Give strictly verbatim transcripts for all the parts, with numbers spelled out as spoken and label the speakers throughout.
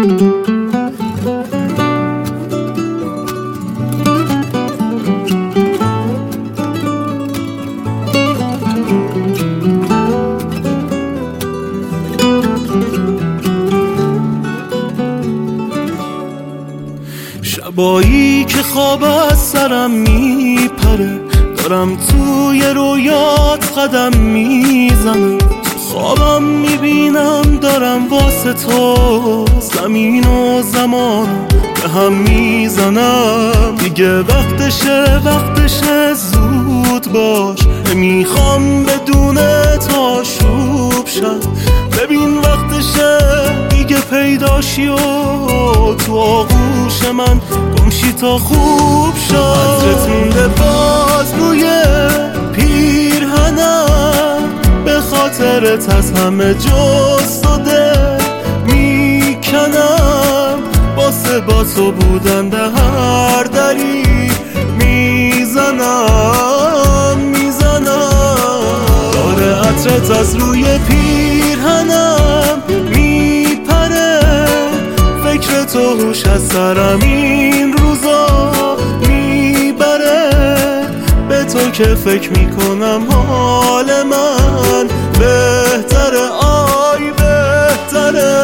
Speaker 1: شبایی که خواب از سرم میپره، دارم توی رویات قدم میزنم، خوابم میبینم دارم واسه تو زمین و زمان به هم میزنم. دیگه وقتشه وقتشه زود باش، نمیخوام بدون تا شوب شد. ببین وقتشه دیگه پیداشی و تو آغوش من گمشی تا خوب شد. عطرت مونده باز روی پیرهنم، به خاطرت از همه جستده میکنم. واسه با تو بودن به هر دری میزنم میزنم. داره عطرت از روی پیرهنم میپره، فکر تو هوش از سرم این روزا میبره. به تو که فکر میکنم حال من بهتره، آی بهتره.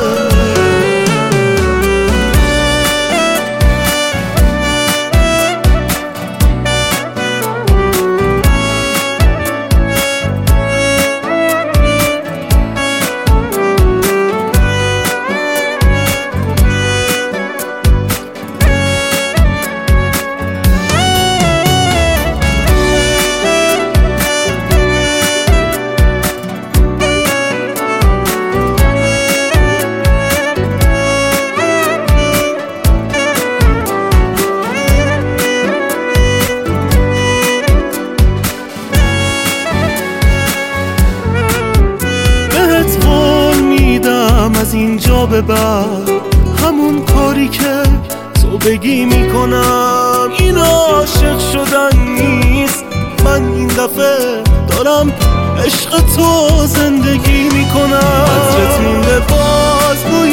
Speaker 1: از اینجا به بعد همون کاری که تو بگی میکنم. این عاشق شدن نیست، من این دفعه دارم عشق تو زندگی میکنم. عطرت مونده باز روی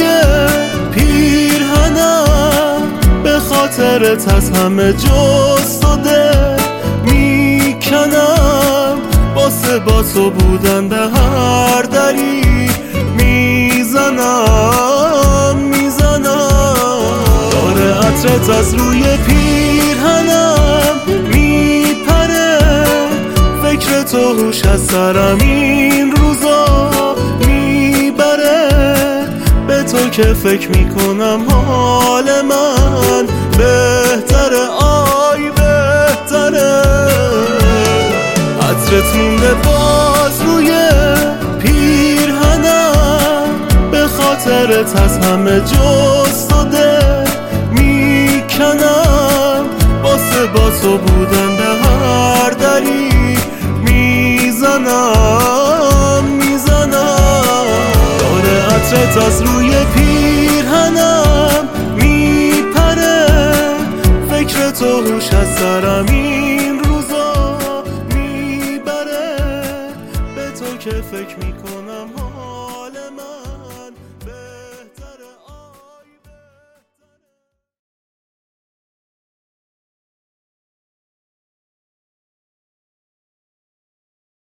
Speaker 1: پیرهنم، به خاطرت از همه جستده میکنم. واسه با تو بودن به هر دری میزنم میزنم. داره عطرت از روی پیرهنم میپره، فکر تو هوش از سرم این روزا میبره. به تو که فکر میکنم حال من بهتره، آی بهتره. عطرت مونده باز روی پیرهنم، به خاطرت از همه جستده میکنم. واسه با تو بودن به هر دری میزنم میزنم. داره عطرت از روی پیرهنم میپره، فکر تو هوش از سرم این روزا میبره. به تو که فکر میکنم